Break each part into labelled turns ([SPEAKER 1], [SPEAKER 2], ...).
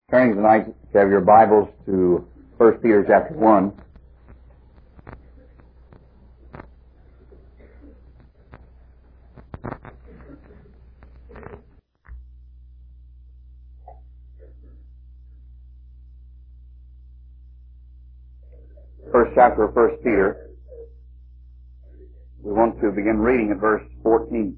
[SPEAKER 1] Turning tonight, if you have your Bibles to 1 Peter chapter 1. First chapter of 1 Peter. We want to begin reading at verse 14.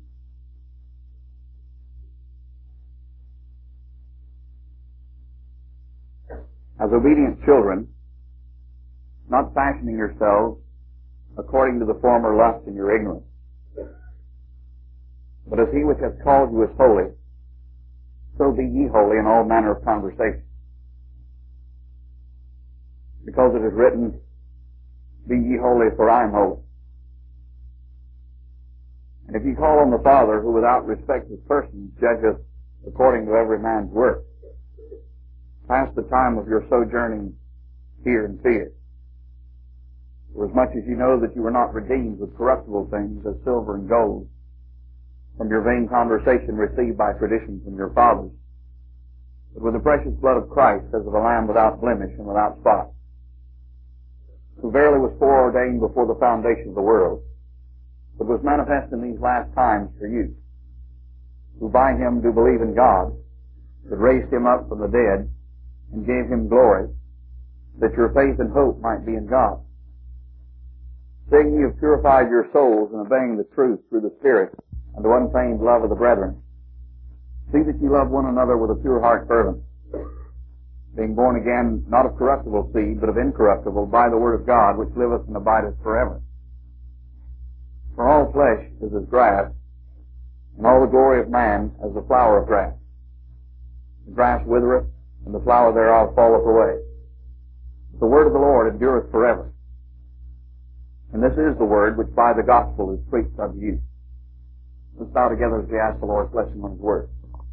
[SPEAKER 1] As obedient children, not fashioning yourselves according to the former lust in your ignorance, but as he which hath called you is holy, so be ye holy in all manner of conversation. Because it is written, Be ye holy, for I am holy. And if ye call on the Father, who without respect of persons judgeth according to every man's work, pass the time of your sojourning here in fear. For as much as you know that you were not redeemed with corruptible things as silver and gold from your vain conversation received by tradition from your fathers, but with the precious blood of Christ as of a lamb without blemish and without spot, who verily was foreordained before the foundation of the world, but was manifest in these last times for you, who by him do believe in God, that raised him up from the dead, and gave him glory, that your faith and hope might be in God. Seeing ye have purified your souls in obeying the truth through the Spirit unto unfeigned love of the brethren, see that ye love one another with a pure heart fervent, being born again not of corruptible seed, but of incorruptible, by the word of God, which liveth and abideth forever. For all flesh is as grass, and all the glory of man as the flower of grass. The grass withereth, and the flower thereof falleth away. The word of the Lord endureth forever. And this is the word which by the gospel is preached unto you. Let's bow together as we ask the Lord's blessing on his word.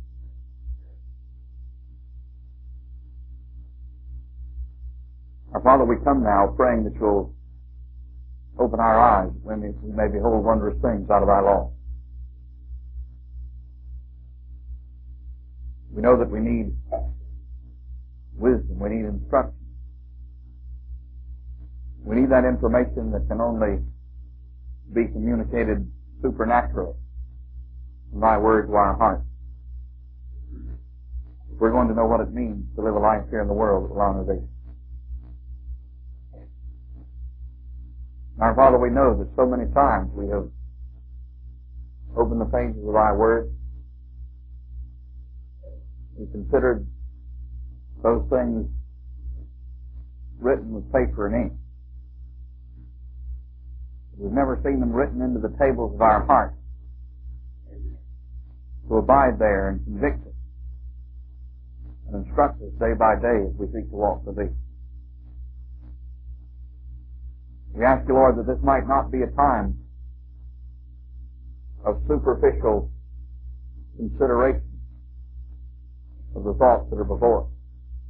[SPEAKER 1] Our Father, we come now praying that you'll open our eyes when we may behold wondrous things out of thy law. We know that we need wisdom, we need instruction. We need that information that can only be communicated supernaturally from thy word to our hearts. We're going to know what it means to live a life here in the world that will honor thee. Our Father, we know that so many times we have opened the pages of thy word. We considered those things written with paper and ink. We've never seen them written into the tables of our hearts to abide there and convict us and instruct us day by day as we seek to walk with thee. We ask you, Lord, that this might not be a time of superficial consideration of the thoughts that are before us.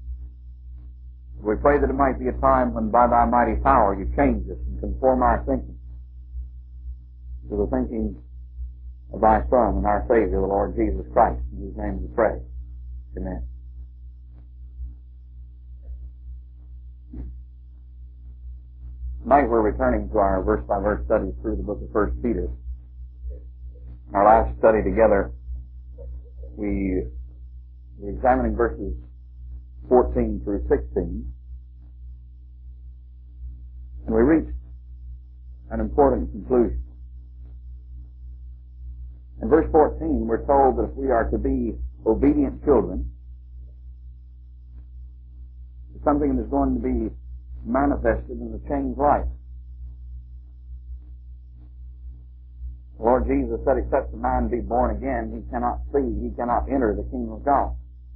[SPEAKER 1] We pray that it might be a time when by thy mighty power you change us and conform our thinking to the thinking of thy Son and our Savior, the Lord Jesus Christ, in whose name we pray. Amen. Tonight we're returning to our verse-by-verse study through the book of 1 Peter. In our last study together, we were examining verses 14 through 16, and we reached an important conclusion. In verse 14, we're told that if we are to be obedient children, something that is going to be manifested in the changed life. The Lord Jesus said, except a man be born again, he cannot see, he cannot enter the kingdom of God.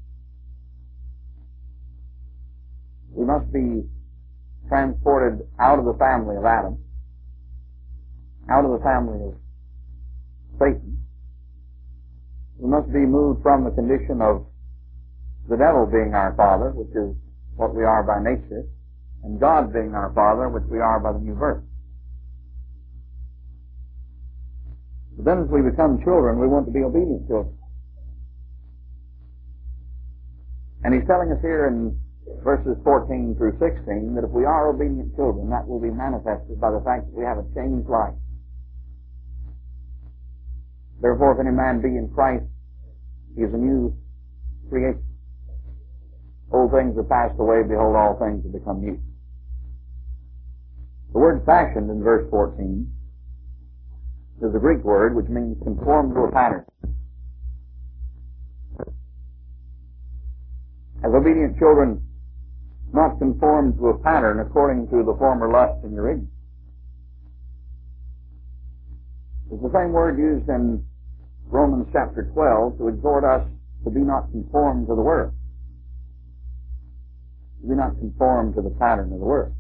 [SPEAKER 1] We must be transported out of the family of Adam, out of the family of Satan. We must be moved from the condition of the devil being our father, which is what we are by nature, and God being our Father, which we are by the new birth. But then as we become children, we want to be obedient children. And he's telling us here in verses 14 through 16 that if we are obedient children, that will be manifested by the fact that we have a changed life. Therefore, if any man be in Christ, he is a new creation. Old things are passed away, behold, all things have become new. The word fashioned in verse 14 is a Greek word which means conform to a pattern. As obedient children, not conform to a pattern according to the former lust in your ignorance. It's the same word used in Romans chapter 12 to exhort us to be not conformed to the world. To be not conformed to the pattern of the world.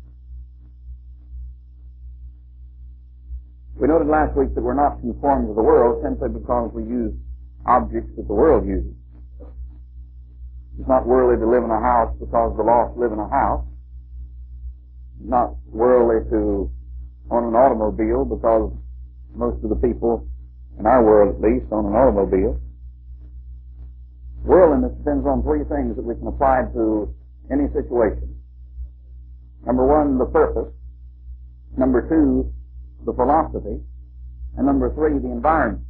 [SPEAKER 1] We noted last week that we're not conformed to the world simply because we use objects that the world uses. It's not worldly to live in a house because the lost live in a house. It's not worldly to own an automobile because most of the people, in our world at least, own an automobile. Worldliness depends on three things that we can apply to any situation. Number one, the purpose. Number two, the philosophy. And number three, the environment.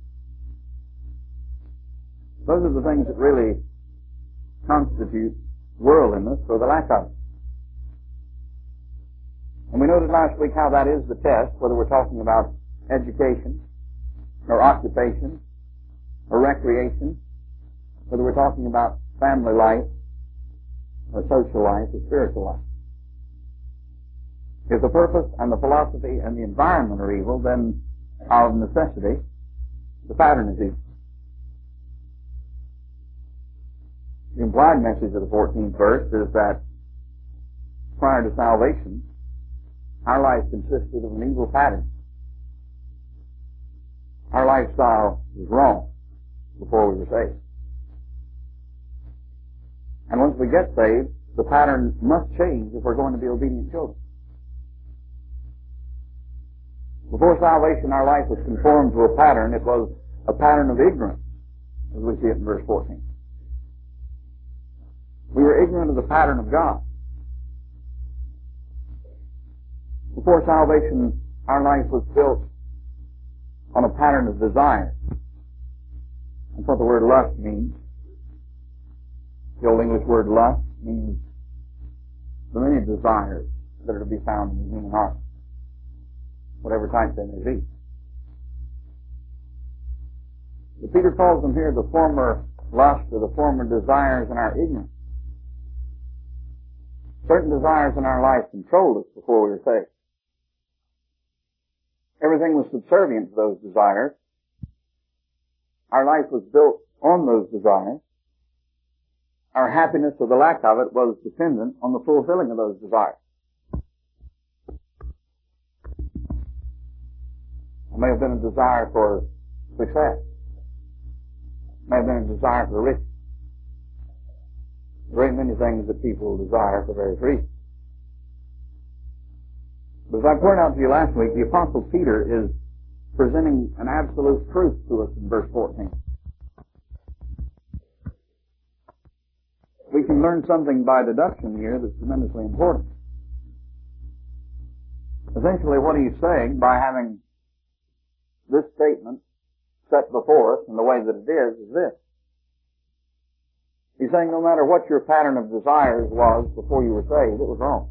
[SPEAKER 1] Those are the things that really constitute worldliness or the lack of it. And we noted last week how that is the test, whether we're talking about education or occupation or recreation, whether we're talking about family life or social life or spiritual life. If the purpose and the philosophy and the environment are evil, then of necessity, the pattern is evil. The implied message of the 14th verse is that prior to salvation, our life consisted of an evil pattern. Our lifestyle was wrong before we were saved. And once we get saved, the pattern must change if we're going to be obedient children. Before salvation, our life was conformed to a pattern. It was a pattern of ignorance, as we see it in verse 14. We were ignorant of the pattern of God. Before salvation, our life was built on a pattern of desire. That's what the word lust means. The Old English word lust means the many desires that are to be found in the human heart, whatever type they may be. But Peter calls them here the former lust or the former desires in our ignorance. Certain desires in our life controlled us before we were saved. Everything was subservient to those desires. Our life was built on those desires. Our happiness or the lack of it was dependent on the fulfilling of those desires. It may have been a desire for success. It may have been a desire for riches. A great many things that people desire for various reasons. But as I pointed out to you last week, the Apostle Peter is presenting an absolute truth to us in verse 14. We can learn something by deduction here that's tremendously important. Essentially what he's saying by having this statement set before us in the way that it is this. He's saying no matter what your pattern of desires was before you were saved, it was wrong.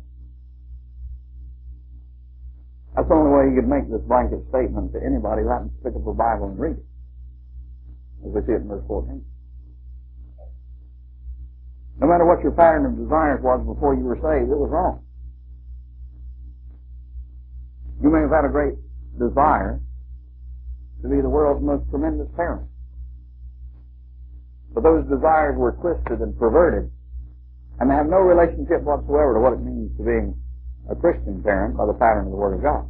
[SPEAKER 1] That's the only way you could make this blanket statement to anybody who happens to pick up a Bible and read it, as we see it in verse 14. No matter what your pattern of desires was before you were saved, it was wrong. You may have had a great desire to be the world's most tremendous parent. But those desires were twisted and perverted, and they have no relationship whatsoever to what it means to being a Christian parent by the pattern of the Word of God.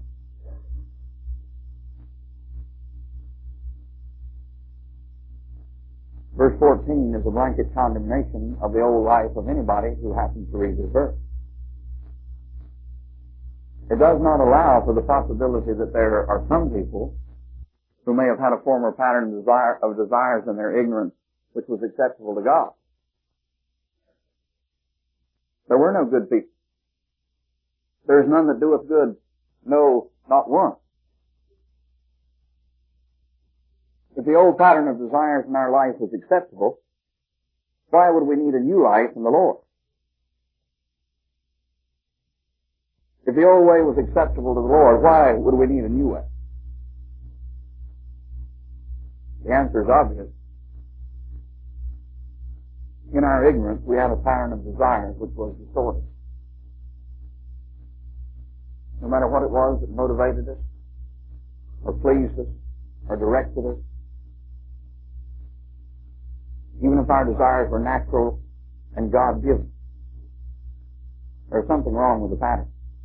[SPEAKER 1] Verse 14 is a blanket condemnation of the old life of anybody who happens to read this verse. It does not allow for the possibility that there are some people who may have had a former pattern of desires in their ignorance which was acceptable to God. There were no good people. There is none that doeth good, no, not one. If the old pattern of desires in our life was acceptable, why would we need a new life in the Lord? If the old way was acceptable to the Lord, why would we need a new way? The answer is obvious. In our ignorance, we had a pattern of desires which was distorted. No matter what it was that motivated us, or pleased us, or directed us, even if our desires were natural and God-given, there's something wrong with the pattern.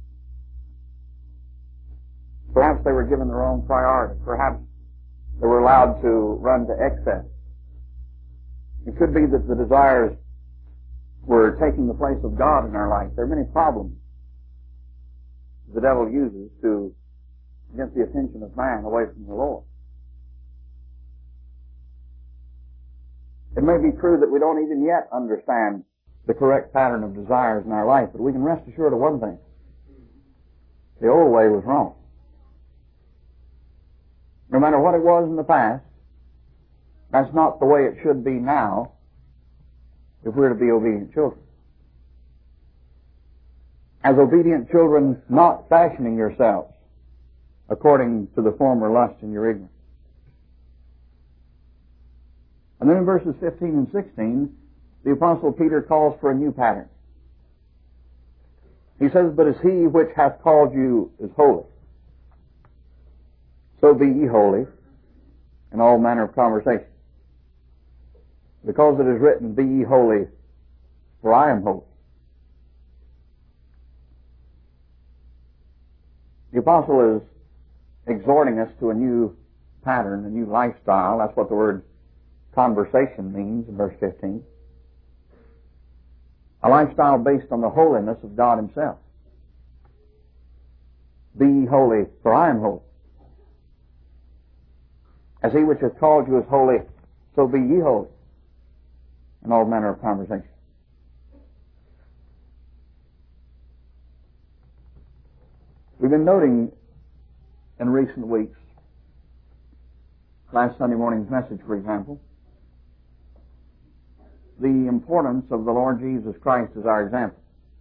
[SPEAKER 1] Perhaps they were given the wrong priority. Perhaps they were allowed to run to excess. It could be that the desires were taking the place of God in our life. There are many problems the devil uses to get the attention of man away from the Lord. It may be true that we don't even yet understand the correct pattern of desires in our life, but we can rest assured of one thing. The old way was wrong. No matter what it was in the past, that's not the way it should be now if we're to be obedient children. As obedient children, not fashioning yourselves according to the former lust in your ignorance. And then in verses 15 and 16, the Apostle Peter calls for a new pattern. He says, "But as he which hath called you is holy, so be ye holy in all manner of conversation. Because it is written, Be ye holy, for I am holy." The Apostle is exhorting us to a new pattern, a new lifestyle. That's what the word conversation means in verse 15. A lifestyle based on the holiness of God Himself. Be ye holy, for I am holy. As he which hath called you is holy, so be ye holy in all manner of conversation. We've been noting in recent weeks, last Sunday morning's message, for example, the importance of the Lord Jesus Christ as our example.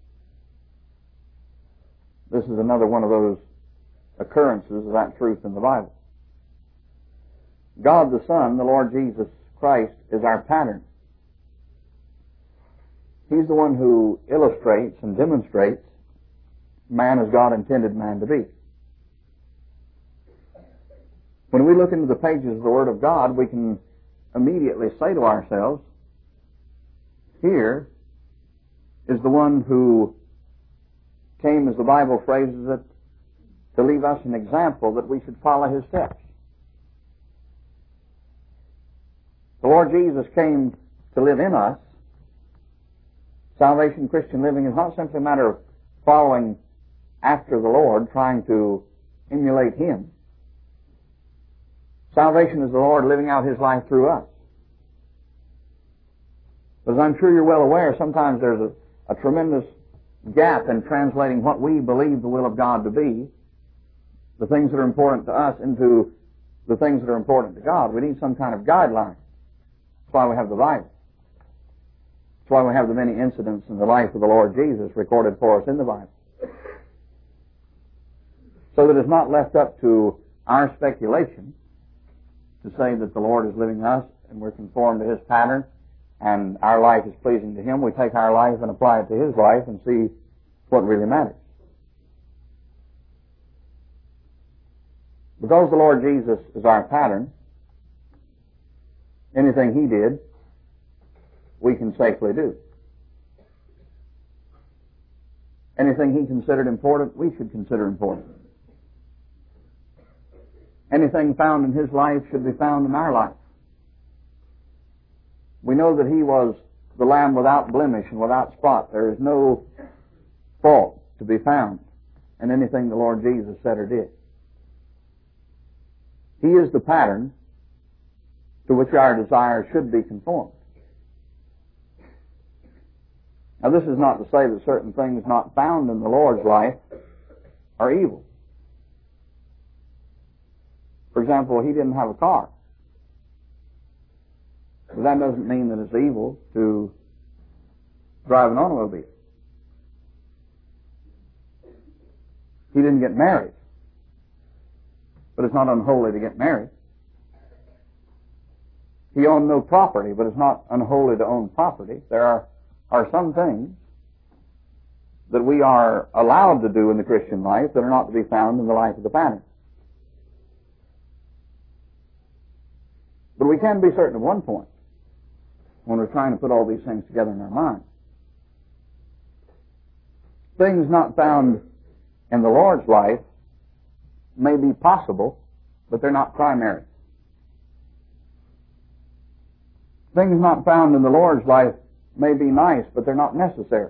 [SPEAKER 1] This is another one of those occurrences of that truth in the Bible. God the Son, the Lord Jesus Christ, is our pattern. He's the one who illustrates and demonstrates man as God intended man to be. When we look into the pages of the Word of God, we can immediately say to ourselves, here is the one who came, as the Bible phrases it, to leave us an example that we should follow His steps. The Lord Jesus came to live in us. Salvation, Christian living, is not simply a matter of following after the Lord, trying to emulate Him. Salvation is the Lord living out His life through us. But as I'm sure you're well aware, sometimes there's a tremendous gap in translating what we believe the will of God to be, the things that are important to us, into the things that are important to God. We need some kind of guideline. That's why we have the Bible. That's why we have the many incidents in the life of the Lord Jesus recorded for us in the Bible. So that it's not left up to our speculation to say that the Lord is living us and we're conformed to His pattern and our life is pleasing to Him. We take our life and apply it to His life and see what really matters. Because the Lord Jesus is our pattern, anything He did, we can safely do. Anything He considered important, we should consider important. Anything found in His life should be found in our life. We know that He was the Lamb without blemish and without spot. There is no fault to be found in anything the Lord Jesus said or did. He is the pattern to which our desires should be conformed. Now, this is not to say that certain things not found in the Lord's life are evil. For example, he didn't have a car. But that doesn't mean that it's evil to drive an automobile. He didn't get married. But it's not unholy to get married. He owned no property, but it's not unholy to own property. There are some things that we are allowed to do in the Christian life that are not to be found in the life of the pattern. But we can be certain of one point when we're trying to put all these things together in our mind. Things not found in the Lord's life may be possible, but they're not primary. Things not found in the Lord's life may be nice, but they're not necessary.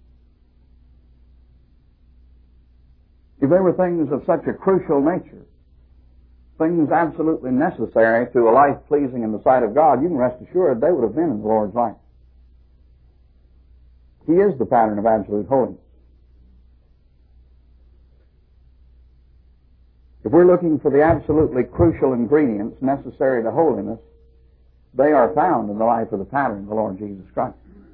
[SPEAKER 1] If they were things of such a crucial nature, things absolutely necessary to a life pleasing in the sight of God, you can rest assured they would have been in the Lord's life. He is the pattern of absolute holiness. If we're looking for the absolutely crucial ingredients necessary to holiness, they are found in the life of the pattern of the Lord Jesus Christ.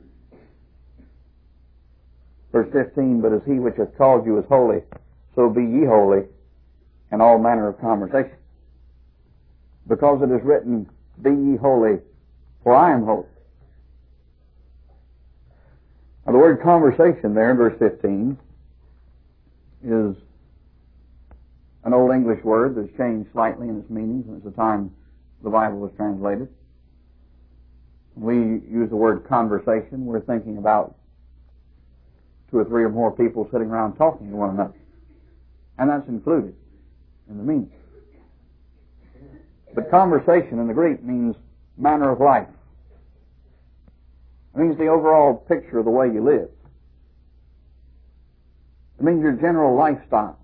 [SPEAKER 1] Verse 15, but as he which hath called you is holy, so be ye holy in all manner of conversation. Because it is written, be ye holy, for I am holy. Now the word conversation there in verse 15 is an Old English word that's changed slightly in its meaning since the time the Bible was translated. When we use the word conversation, we're thinking about two or three or more people sitting around talking to one another. And that's included in the meaning. But conversation in the Greek means manner of life. It means the overall picture of the way you live. It means your general lifestyle.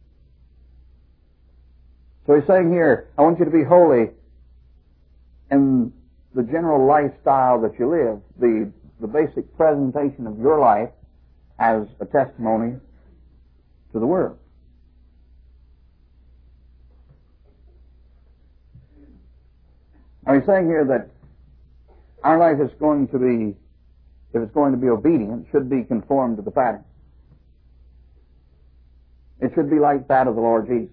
[SPEAKER 1] So he's saying here, I want you to be holy in the general lifestyle that you live, the basic presentation of your life as a testimony to the world. Now he's saying here that our life is going to be, if it's going to be obedient, should be conformed to the pattern. It should be like that of the Lord Jesus.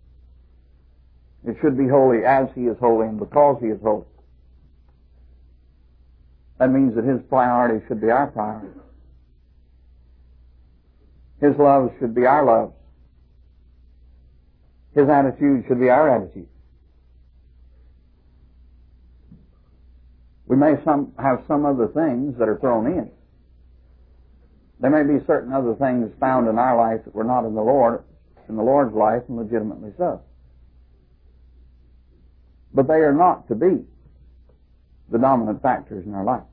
[SPEAKER 1] It should be holy as He is holy and because He is holy. That means that His priority should be our priority. His love should be our love. His attitude should be our attitude. We may have some other things that are thrown in. There may be certain other things found in our life that were not in the Lord's life, and legitimately so. But they are not to be the dominant factors in our life.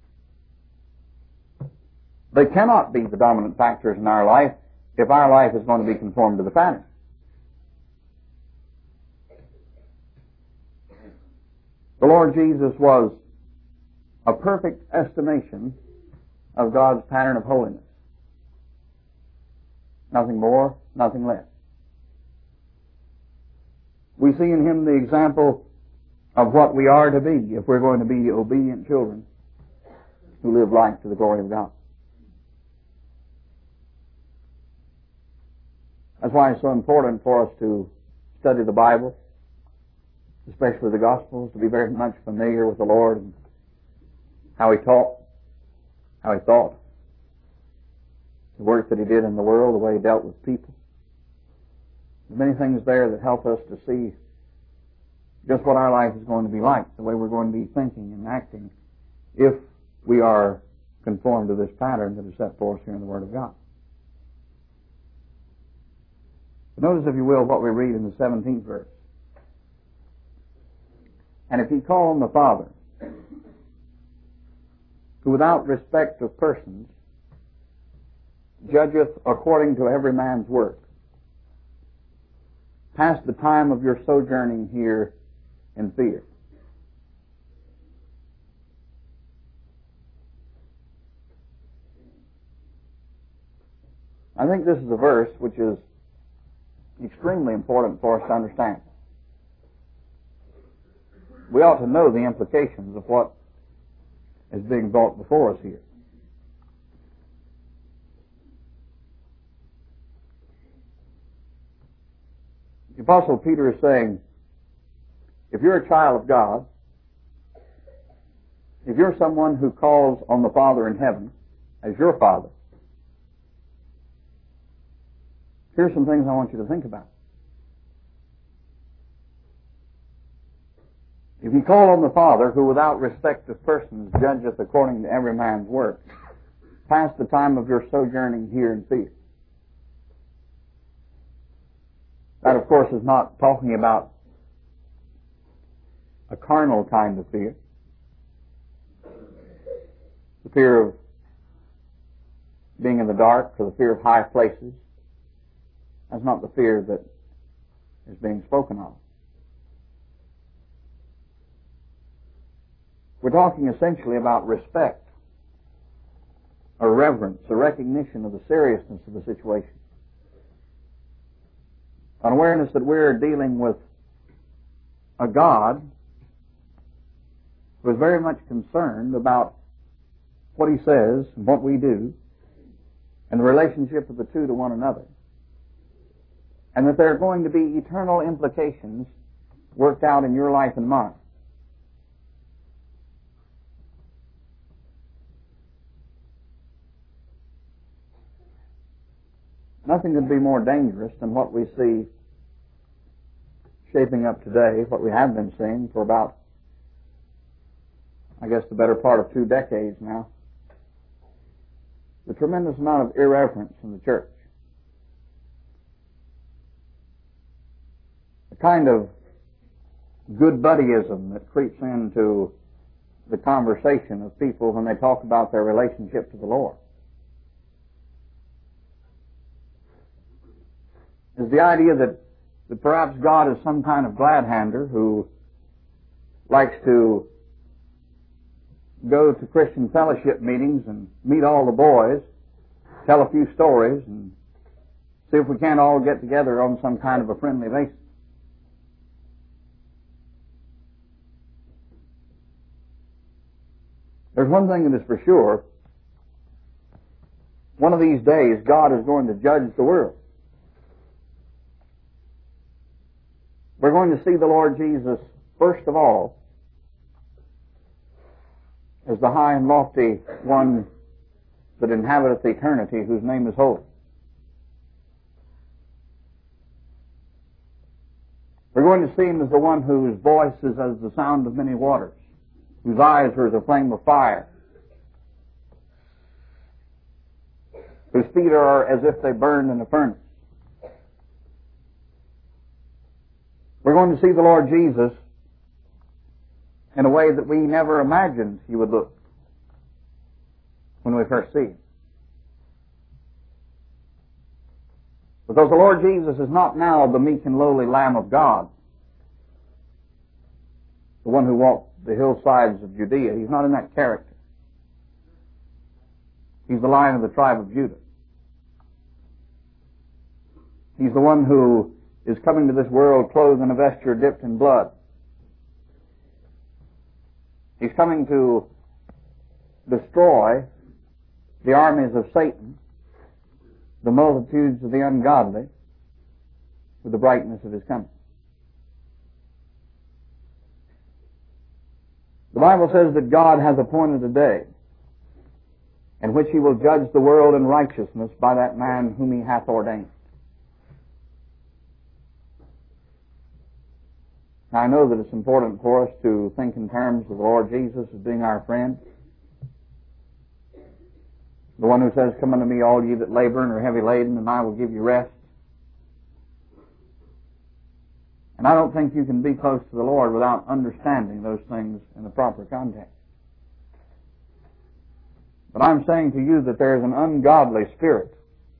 [SPEAKER 1] They cannot be the dominant factors in our life if our life is going to be conformed to the pattern. The Lord Jesus was a perfect estimation of God's pattern of holiness. Nothing more, nothing less. We see in Him the example of what we are to be if we're going to be obedient children who live life to the glory of God. That's why it's so important for us to study the Bible, especially the Gospels, to be very much familiar with the Lord and how He taught, how He thought, the work that He did in the world, the way He dealt with people. There are many things there that help us to see just what our life is going to be like, the way we're going to be thinking and acting if we are conformed to this pattern that is set for us here in the Word of God. But notice, if you will, what we read in the 17th verse. And if ye call on the Father, who without respect of persons judgeth according to every man's work, pass the time of your sojourning here in fear. I think this is a verse which is extremely important for us to understand. We ought to know the implications of what is being brought before us here. The Apostle Peter is saying, if you're a child of God, if you're someone who calls on the Father in heaven as your Father, here's some things I want you to think about. If you call on the Father, who without respect of persons judgeth according to every man's work, pass the time of your sojourning here in fear. That, of course, is not talking about a carnal kind of fear. The fear of being in the dark, or the fear of high places. That's not the fear that is being spoken of. We're talking essentially about respect, or reverence, a recognition of the seriousness of the situation. An awareness that we're dealing with a God who is very much concerned about what He says and what we do and the relationship of the two to one another. And that there are going to be eternal implications worked out in your life and mine. Nothing could be more dangerous than what we see shaping up today, what we have been seeing for about, I guess, the better part of 2 decades now. The tremendous amount of irreverence in the church. The kind of good buddyism that creeps into the conversation of people when they talk about their relationship to the Lord. Is the idea that perhaps God is some kind of glad-hander who likes to go to Christian fellowship meetings and meet all the boys, tell a few stories, and see if we can't all get together on some kind of a friendly basis. There's one thing that is for sure. One of these days, God is going to judge the world. We're going to see the Lord Jesus, first of all, as the high and lofty one that inhabiteth eternity, whose name is holy. We're going to see Him as the one whose voice is as the sound of many waters, whose eyes are as a flame of fire, whose feet are as if they burned in a furnace. We're going to see the Lord Jesus in a way that we never imagined He would look when we first see Him. Because the Lord Jesus is not now the meek and lowly Lamb of God, the one who walked the hillsides of Judea. He's not in that character. He's the Lion of the tribe of Judah. He's the one who is coming to this world clothed in a vesture dipped in blood. He's coming to destroy the armies of Satan, the multitudes of the ungodly, with the brightness of His coming. The Bible says that God has appointed a day in which He will judge the world in righteousness by that man whom He hath ordained. Now, I know that it's important for us to think in terms of the Lord Jesus as being our friend. The one who says, "Come unto me, all ye that labor and are heavy laden, and I will give you rest." And I don't think you can be close to the Lord without understanding those things in the proper context. But I'm saying to you that there is an ungodly spirit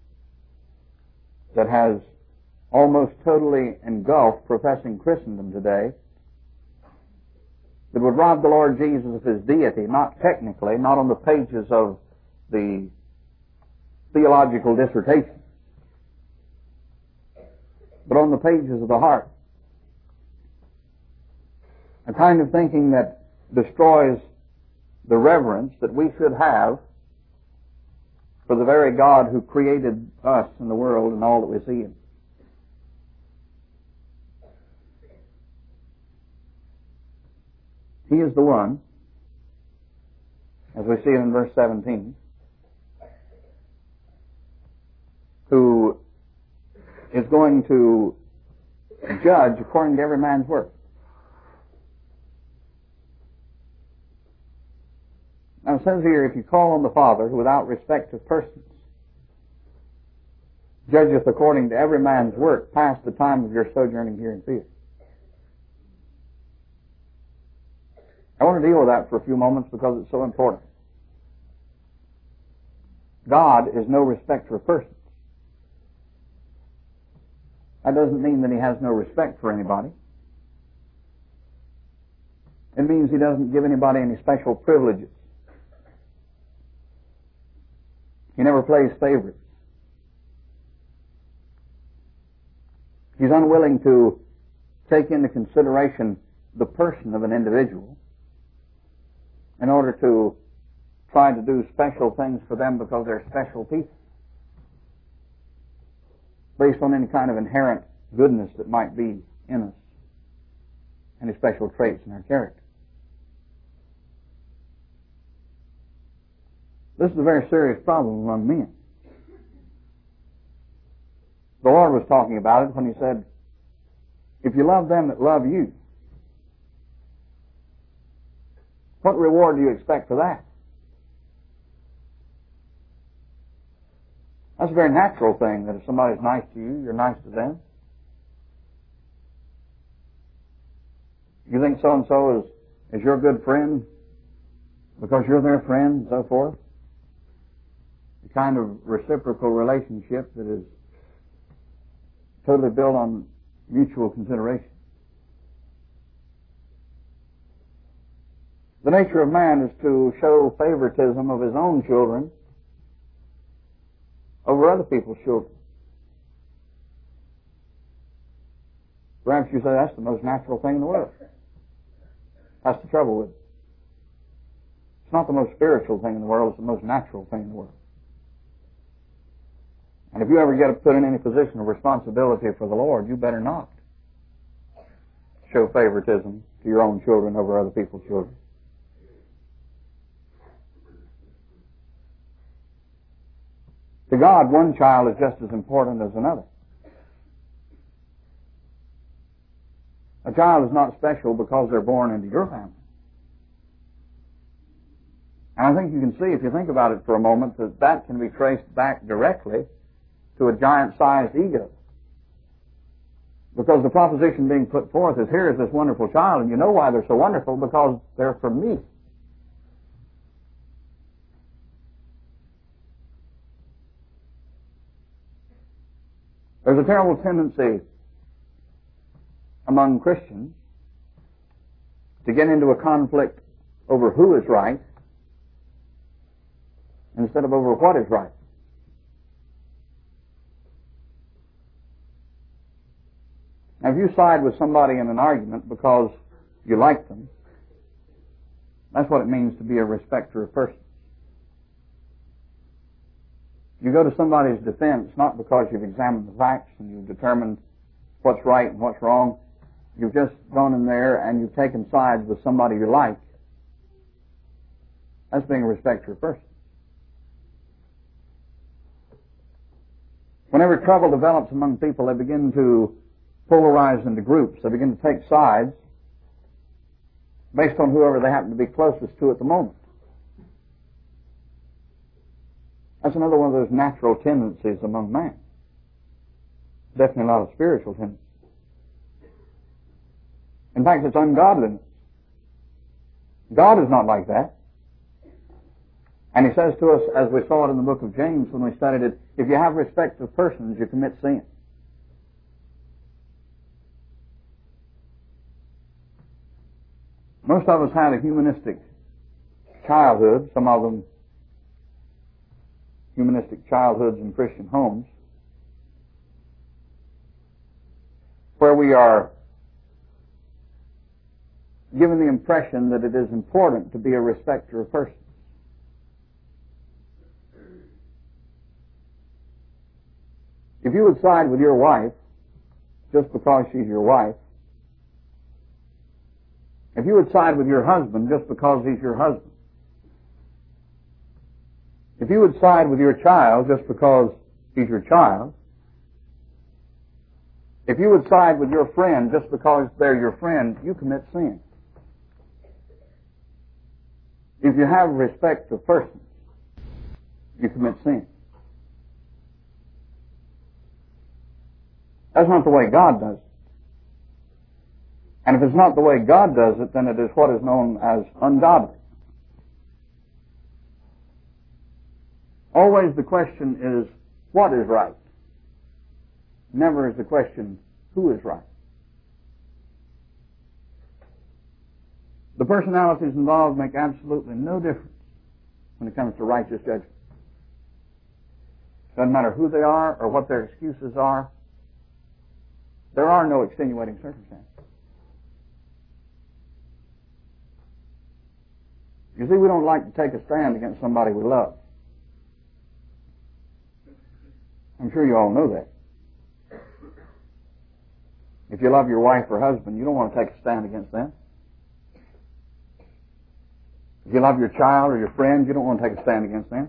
[SPEAKER 1] that has almost totally engulfed professing Christendom today, that would rob the Lord Jesus of His deity, not technically, not on the pages of the theological dissertation, but on the pages of the heart. A kind of thinking that destroys the reverence that we should have for the very God who created us and the world and all that we see in. He is the one, as we see it in verse 17, who is going to judge according to every man's work. Now it says here, if you call on the Father, who without respect of persons judgeth according to every man's work, past the time of your sojourning here in fear. I want to deal with that for a few moments because it's so important. God is no respecter of persons. That doesn't mean that He has no respect for anybody. It means He doesn't give anybody any special privileges. He never plays favorites. He's unwilling to take into consideration the person of an individual in order to try to do special things for them because they're special people, based on any kind of inherent goodness that might be in us, any special traits in our character. This is a very serious problem among men. The Lord was talking about it when He said, if you love them that love you, what reward do you expect for that? That's a very natural thing, that if somebody's nice to you, you're nice to them. You think so-and-so is your good friend because you're their friend and so forth. The kind of reciprocal relationship that is totally built on mutual consideration. The nature of man is to show favoritism of his own children over other people's children. Perhaps you say that's the most natural thing in the world. That's the trouble with it. It's not the most spiritual thing in the world, it's the most natural thing in the world. And if you ever get put in any position of responsibility for the Lord, you better not show favoritism to your own children over other people's children. To God, one child is just as important as another. A child is not special because they're born into your family. And I think you can see, if you think about it for a moment, that that can be traced back directly to a giant-sized ego. Because the proposition being put forth is, here is this wonderful child, and you know why they're so wonderful, because they're from me. There's a terrible tendency among Christians to get into a conflict over who is right instead of over what is right. Now, if you side with somebody in an argument because you like them, that's what it means to be a respecter of persons. You go to somebody's defense not because you've examined the facts and you've determined what's right and what's wrong. You've just gone in there and you've taken sides with somebody you like. That's being a respecter of persons. Whenever trouble develops among people, they begin to polarize into groups. They begin to take sides based on whoever they happen to be closest to at the moment. That's another one of those natural tendencies among man. Definitely not a spiritual tendency. In fact, it's ungodliness. God is not like that. And He says to us, as we saw it in the book of James when we studied it, if you have respect of persons, you commit sin. Most of us had a humanistic childhood, some of them humanistic childhoods in Christian homes. where we are given the impression that it is important to be a respecter of persons. If you would side with your wife just because she's your wife, if you would side with your husband just because he's your husband, if you would side with your child just because he's your child, if you would side with your friend just because they're your friend, you commit sin. If you have respect for persons, you commit sin. That's not the way God does it. And if it's not the way God does it, then it is what is known as ungodly. Always the question is, what is right? Never is the question, who is right? The personalities involved make absolutely no difference when it comes to righteous judgment. Doesn't matter who they are or what their excuses are. There are no extenuating circumstances. You see, we don't like to take a stand against somebody we love. I'm sure you all know that. If you love your wife or husband, you don't want to take a stand against them. If you love your child or your friend, you don't want to take a stand against them.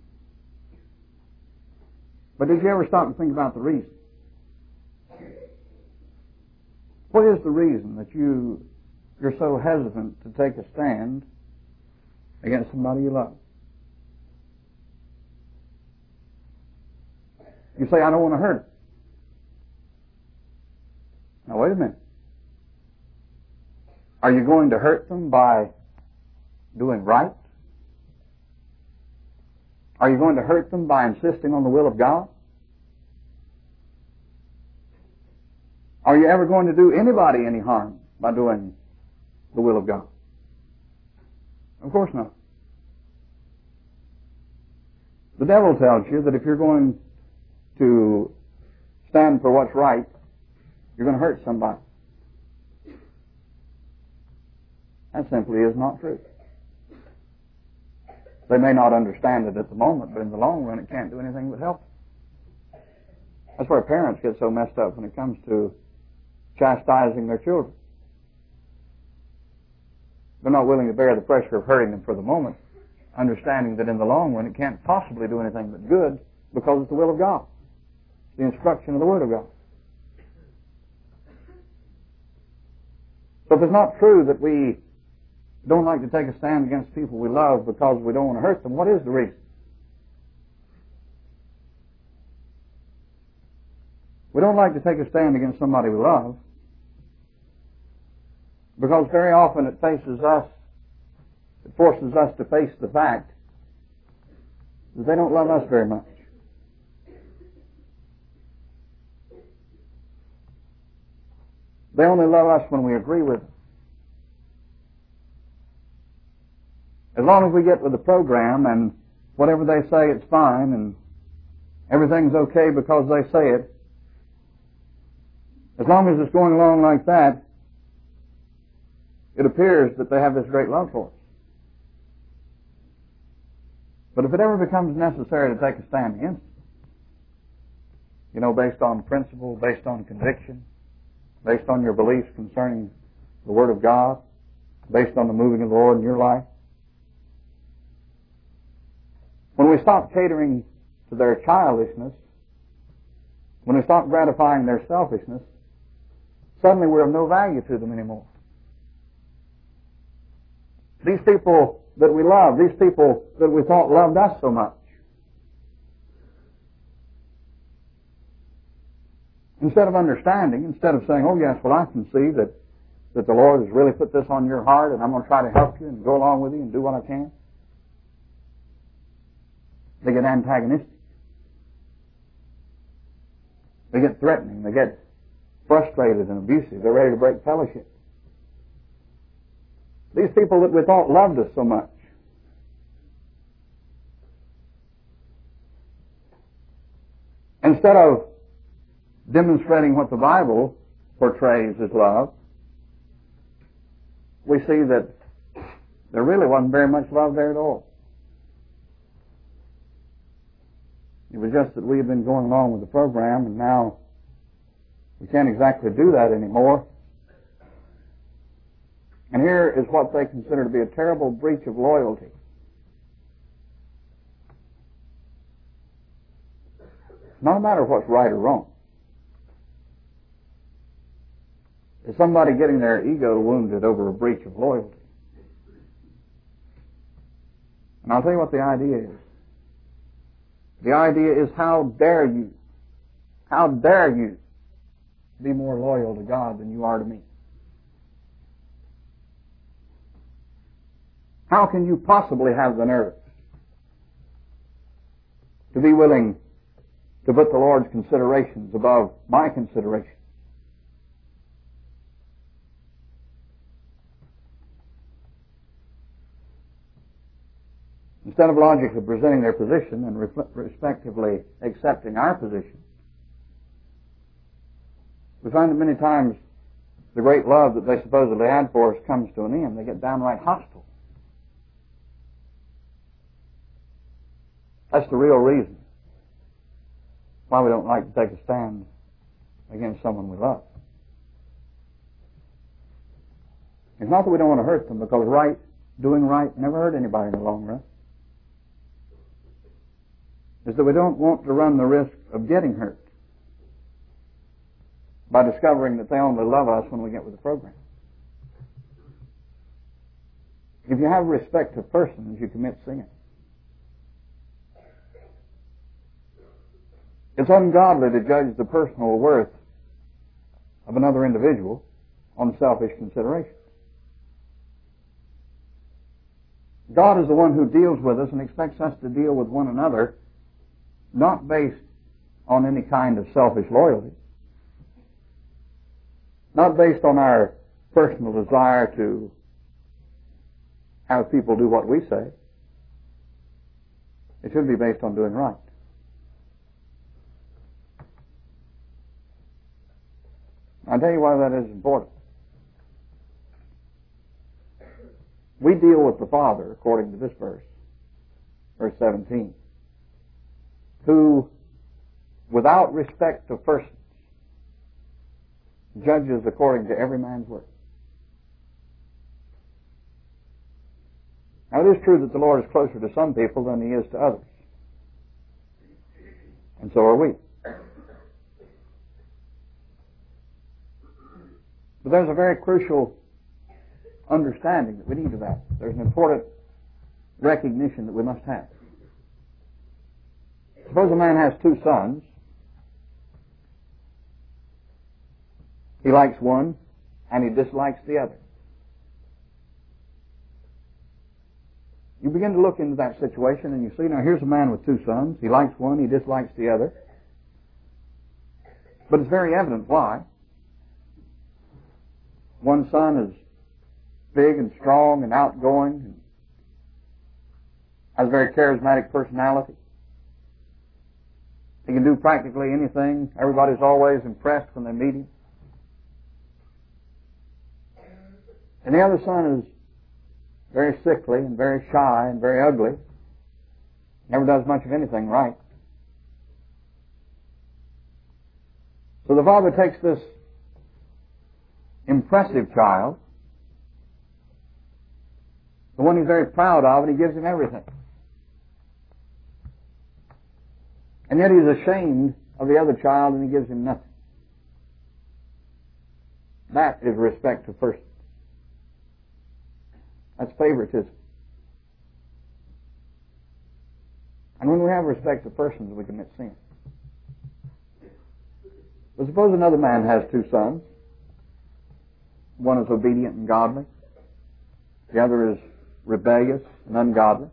[SPEAKER 1] But did you ever stop and think about the reason? What is the reason that you're so hesitant to take a stand against somebody you love? You say, I don't want to hurt him. Now wait a minute. Are you going to hurt them by doing right? Are you going to hurt them by insisting on the will of God? Are you ever going to do anybody any harm by doing the will of God? Of course not. The devil tells you that if you're going to stand for what's right, you're going to hurt somebody. That simply is not true. They may not understand it at the moment, but in the long run it can't do anything but help. That's where parents get so messed up when it comes to chastising their children. They're not willing to bear the pressure of hurting them for the moment, understanding that in the long run it can't possibly do anything but good because it's the will of God, the instruction of the Word of God. So if it's not true that we don't like to take a stand against people we love because we don't want to hurt them, what is the reason? We don't like to take a stand against somebody we love because very often it forces us to face the fact that they don't love us very much. They only love us when we agree with them. As long as we get with the program and whatever they say it's fine and everything's okay because they say it, as long as it's going along like that, it appears that they have this great love for us. But if it ever becomes necessary to take a stand against it, based on principle, based on conviction, based on your beliefs concerning the Word of God, based on the moving of the Lord in your life, when we stop catering to their childishness, when we stop gratifying their selfishness, suddenly we're of no value to them anymore. These people that we love, these people that we thought loved us so much, instead of understanding, instead of saying, oh yes, well I can see that the Lord has really put this on your heart and I'm going to try to help you and go along with you and do what I can, they get antagonistic. They get threatening. They get frustrated and abusive. They're ready to break fellowship. These people that we thought loved us so much, instead of demonstrating what the Bible portrays as love, we see that there really wasn't very much love there at all. It was just that we had been going along with the program, and now we can't exactly do that anymore. And here is what they consider to be a terrible breach of loyalty. It's not a matter of what's right or wrong. It's somebody getting their ego wounded over a breach of loyalty. And I'll tell you what the idea is. The idea is, how dare you be more loyal to God than you are to me? How can you possibly have the nerve to be willing to put the Lord's considerations above my considerations? Instead of logically presenting their position and respectively accepting our position, we find that many times the great love that they supposedly had for us comes to an end. They get downright hostile. That's the real reason why we don't like to take a stand against someone we love. It's not that we don't want to hurt them, because doing right never hurt anybody in the long run. Is that we don't want to run the risk of getting hurt by discovering that they only love us when we get with the program. If you have respect to persons, you commit sin. It's ungodly to judge the personal worth of another individual on selfish considerations. God is the one who deals with us and expects us to deal with one another not based on any kind of selfish loyalty, not based on our personal desire to have people do what we say. It should be based on doing right. I'll tell you why that is important. We deal with the Father, according to this verse, verse 17, who, without respect to persons, judges according to every man's work. Now, it is true that the Lord is closer to some people than He is to others. And so are we. But there's a very crucial understanding that we need of that. There's an important recognition that we must have. Suppose a man has two sons. He likes one and he dislikes the other. You begin to look into that situation and you see, now here's a man with two sons. He likes one, he dislikes the other. But it's very evident why. One son is big and strong and outgoing and has a very charismatic personality. He can do practically anything. Everybody's always impressed when they meet him. And the other son is very sickly and very shy and very ugly. Never does much of anything right. So the father takes this impressive child, the one he's very proud of, and he gives him everything. And yet he's ashamed of the other child and he gives him nothing. That is respect to persons. That's favoritism. And when we have respect to persons, we commit sin. But suppose another man has two sons. One is obedient and godly. The other is rebellious and ungodly.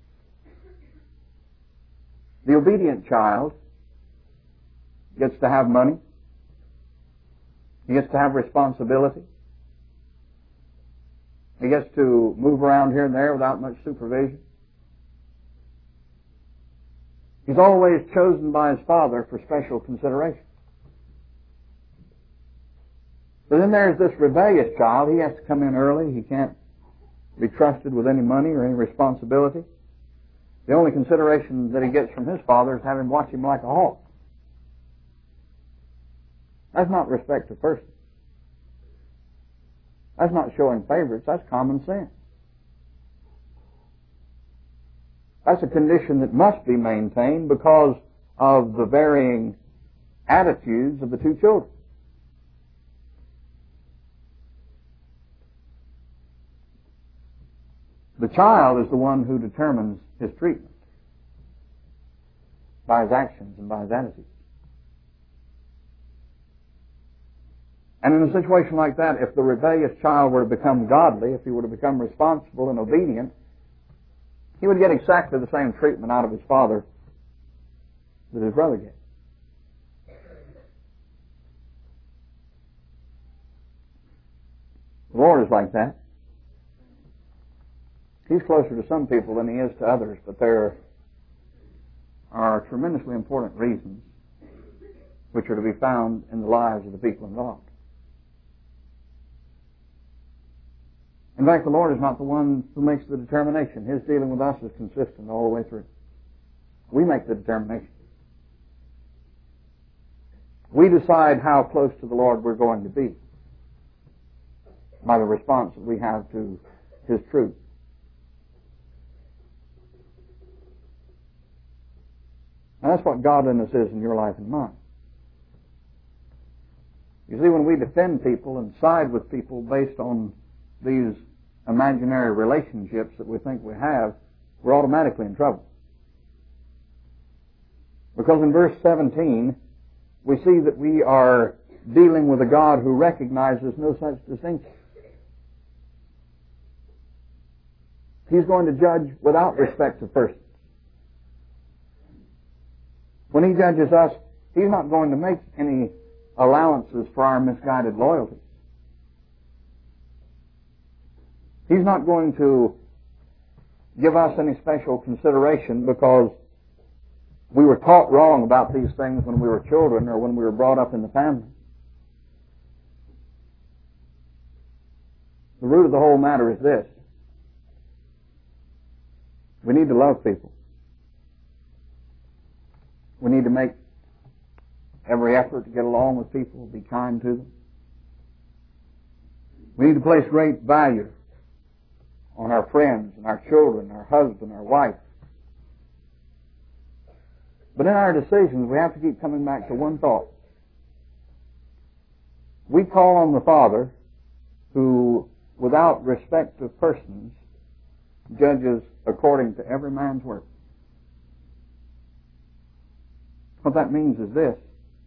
[SPEAKER 1] The obedient child gets to have money. He gets to have responsibility. He gets to move around here and there without much supervision. He's always chosen by his father for special consideration. But then there's this rebellious child. He has to come in early. He can't be trusted with any money or any responsibility. The only consideration that he gets from his father is have him watch him like a hawk. That's not respect of person. That's not showing favorites. That's common sense. That's a condition that must be maintained because of the varying attitudes of the two children. The child is the one who determines his treatment by his actions and by his attitudes. And in a situation like that, if the rebellious child were to become godly, if he were to become responsible and obedient, he would get exactly the same treatment out of his father that his brother gets. The Lord is like that. He's closer to some people than he is to others, but there are tremendously important reasons which are to be found in the lives of the people involved. In fact, the Lord is not the one who makes the determination. His dealing with us is consistent all the way through. We make the determination. We decide how close to the Lord we're going to be by the response that we have to His truth. And that's what godliness is in your life and mine. You see, when we defend people and side with people based on these imaginary relationships that we think we have, we're automatically in trouble. Because in verse 17, we see that we are dealing with a God who recognizes no such distinction. He's going to judge without respect to persons. When He judges us, He's not going to make any allowances for our misguided loyalty. He's not going to give us any special consideration because we were taught wrong about these things when we were children or when we were brought up in the family. The root of the whole matter is this. We need to love people. We need to make every effort to get along with people, be kind to them. We need to place great value on our friends and our children, our husband, our wife. But in our decisions, we have to keep coming back to one thought. We call on the Father who, without respect of persons, judges according to every man's work. What that means is this.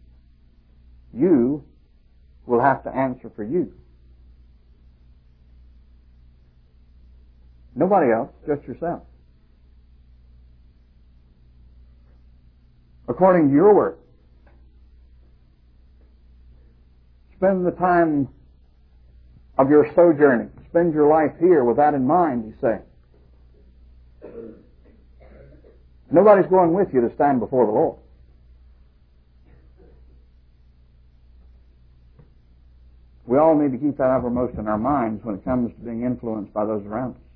[SPEAKER 1] You will have to answer for you. Nobody else, just yourself. According to your work. Spend the time of your sojourning. Spend your life here with that in mind, you say. Nobody's going with you to stand before the Lord. We all need to keep that uppermost in our minds when it comes to being influenced by those around us.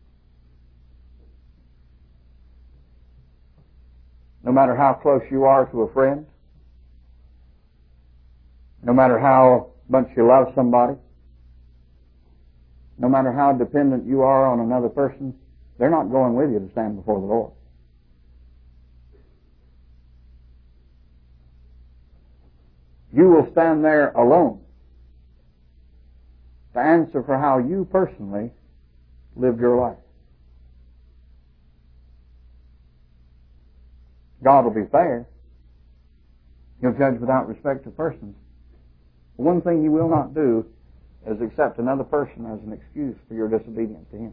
[SPEAKER 1] No matter how close you are to a friend, no matter how much you love somebody, no matter how dependent you are on another person, they're not going with you to stand before the Lord. You will stand there alone to answer for how you personally lived your life. God will be fair. He'll judge without respect to persons. The one thing He will not do is accept another person as an excuse for your disobedience to Him.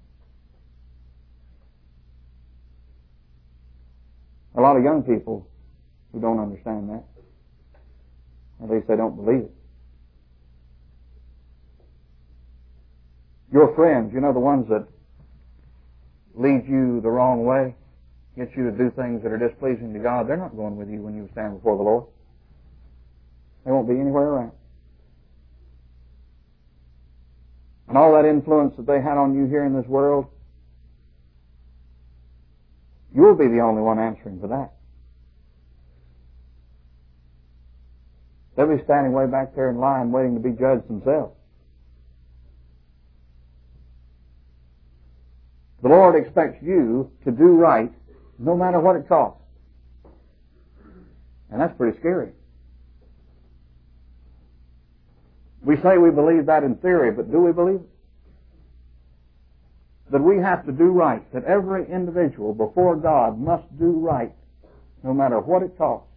[SPEAKER 1] A lot of young people who don't understand that, at least they don't believe it. Your friends, you know, the ones that lead you the wrong way, get you to do things that are displeasing to God, they're not going with you when you stand before the Lord. They won't be anywhere around. and all that influence that they had on you here in this world, you'll be the only one answering for that. They'll be standing way back there in line waiting to be judged themselves. The Lord expects you to do right no matter what it costs. And that's pretty scary. We say we believe that in theory, but do we believe it? That we have to do right, that every individual before God must do right no matter what it costs.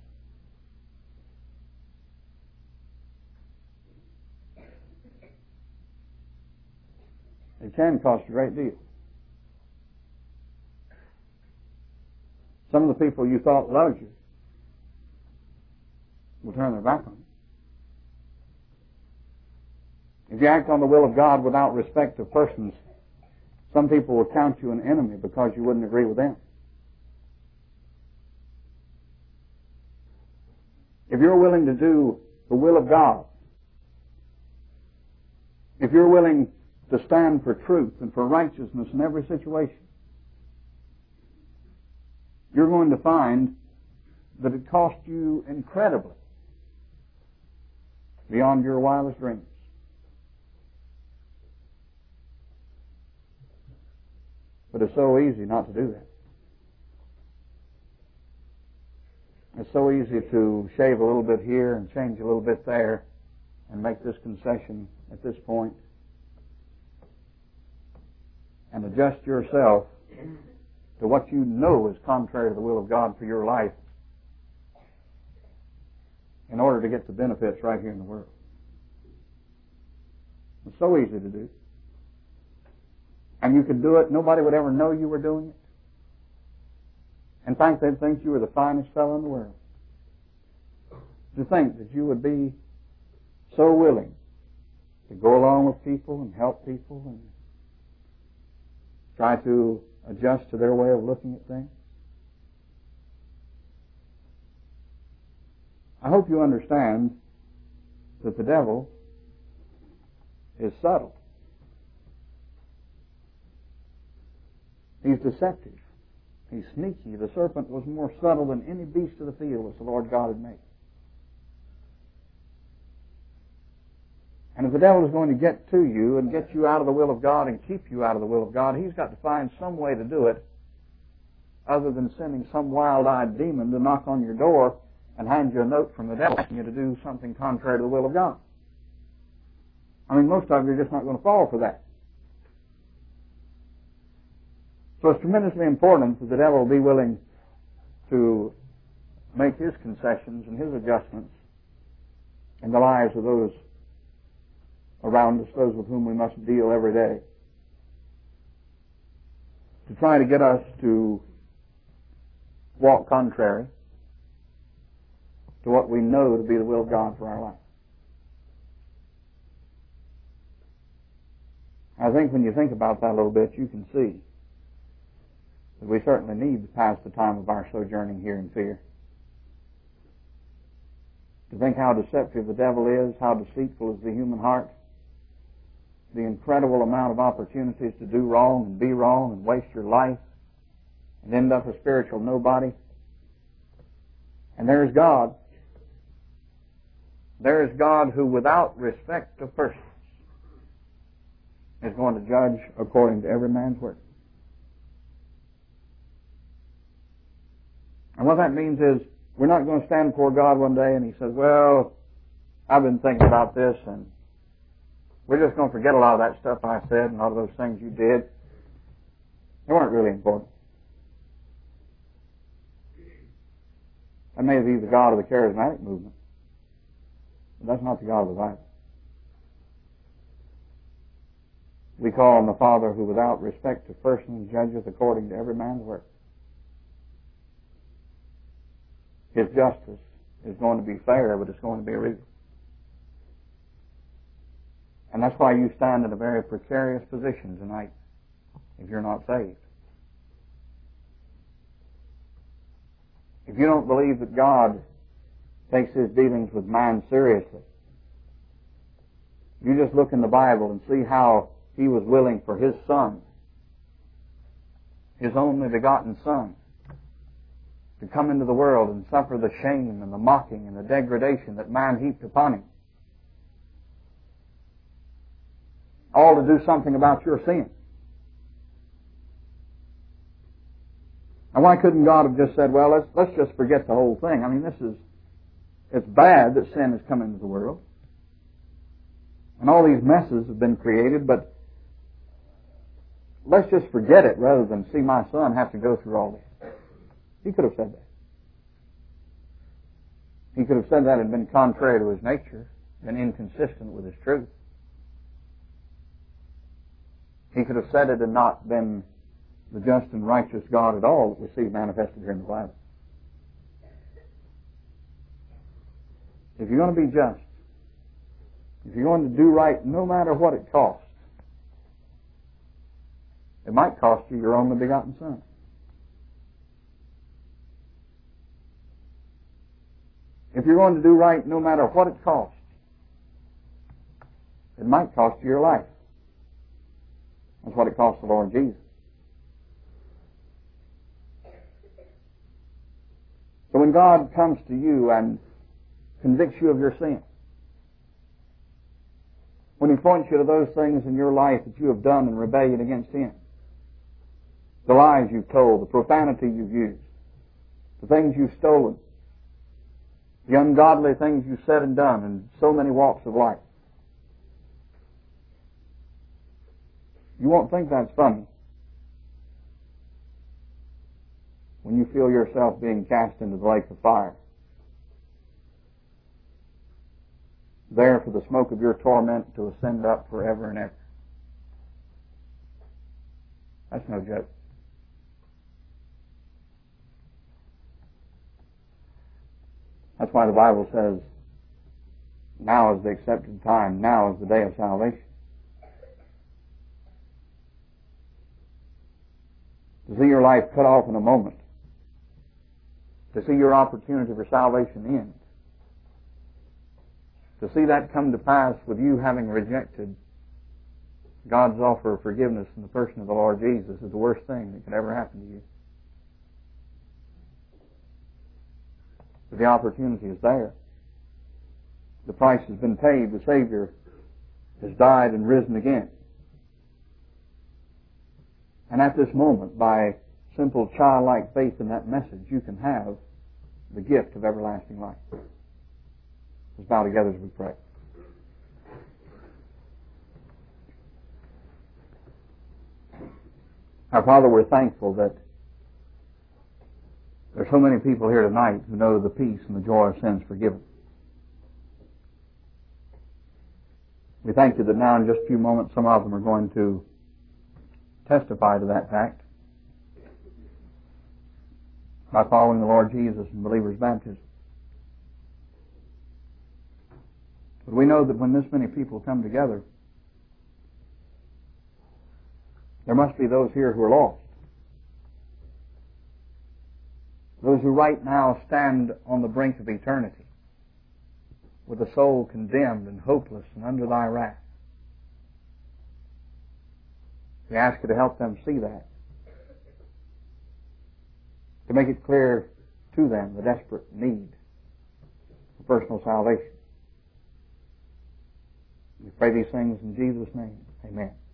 [SPEAKER 1] It can cost a great deal. Some of the people you thought loved you will turn their back on you. If you act on the will of God without respect of persons, some people will count you an enemy because you wouldn't agree with them. If you're willing to do the will of God, if you're willing to stand for truth and for righteousness in every situation, you're going to find that it cost you incredibly beyond your wildest dreams. But it's so easy not to do that. It's so easy to shave a little bit here and change a little bit there and make this concession at this point and adjust yourself to what you know is contrary to the will of God for your life in order to get the benefits right here in the world. It's so easy to do. And you could do it, nobody would ever know you were doing it. In fact, they'd think you were the finest fellow in the world. To think that you would be so willing to go along with people and help people and try to adjust to their way of looking at things. I hope you understand that the devil is subtle. He's deceptive. He's sneaky. The serpent was more subtle than any beast of the field which the Lord God had made. And if the devil is going to get to you and get you out of the will of God and keep you out of the will of God, he's got to find some way to do it other than sending some wild-eyed demon to knock on your door and hand you a note from the devil asking you to do something contrary to the will of God. I mean, most of you are just not going to fall for that. So it's tremendously important that the devil be willing to make his concessions and his adjustments in the lives of those around us, those with whom we must deal every day, to try to get us to walk contrary to what we know to be the will of God for our life. I think when you think about that a little bit, you can see that we certainly need to pass the time of our sojourning here in fear. To think how deceptive the devil is, how deceitful is the human heart, the incredible amount of opportunities to do wrong and be wrong and waste your life and end up a spiritual nobody. And there's God. There is God who, without respect of persons, is going to judge according to every man's work. And what that means is we're not going to stand before God one day and He says, well, I've been thinking about this and we're just going to forget a lot of that stuff I said and all of those things you did. They weren't really important. That may be the God of the charismatic movement, but that's not the God of the Bible. We call Him the Father who without respect of persons judgeth according to every man's work. His justice is going to be fair, but it's going to be real. And that's why you stand in a very precarious position tonight if you're not saved. If you don't believe that God takes His dealings with man seriously, you just look in the Bible and see how He was willing for His Son, His only begotten Son, to come into the world and suffer the shame and the mocking and the degradation that man heaped upon Him. All to do something about your sin. Now why couldn't God have just said, well, let's just forget the whole thing? I mean, it's bad that sin has come into the world. And all these messes have been created, but let's just forget it rather than see my Son have to go through all this. He could have said that. He could have said that and been contrary to His nature, been inconsistent with His truth. He could have said it and not been the just and righteous God at all that we see manifested here in the Bible. If you're going to be just, if you're going to do right no matter what it costs, it might cost you your only begotten Son. If you're going to do right no matter what it costs, it might cost you your life. That's what it cost the Lord Jesus. So when God comes to you and convicts you of your sin, when He points you to those things in your life that you have done in rebellion against Him, the lies you've told, the profanity you've used, the things you've stolen, the ungodly things you've said and done in so many walks of life, you won't think that's funny when you feel yourself being cast into the lake of fire, there for the smoke of your torment to ascend up forever and ever. That's no joke. That's why the Bible says, now is the accepted time, now is the day of salvation. To see your life cut off in a moment, to see your opportunity for salvation end, to see that come to pass with you having rejected God's offer of forgiveness in the person of the Lord Jesus is the worst thing that could ever happen to you. But the opportunity is there. The price has been paid. The Savior has died and risen again. And at this moment, by simple childlike faith in that message, you can have the gift of everlasting life. Let's bow together as we pray. Our Father, we're thankful that there's so many people here tonight who know the peace and the joy of sins forgiven. We thank You that now in just a few moments some of them are going to testify to that fact by following the Lord Jesus in believer's baptism. But we know that when this many people come together, there must be those here who are lost. Those who right now stand on the brink of eternity with a soul condemned and hopeless and under Thy wrath. We ask You to help them see that, to make it clear to them the desperate need for personal salvation. We pray these things in Jesus' name. Amen.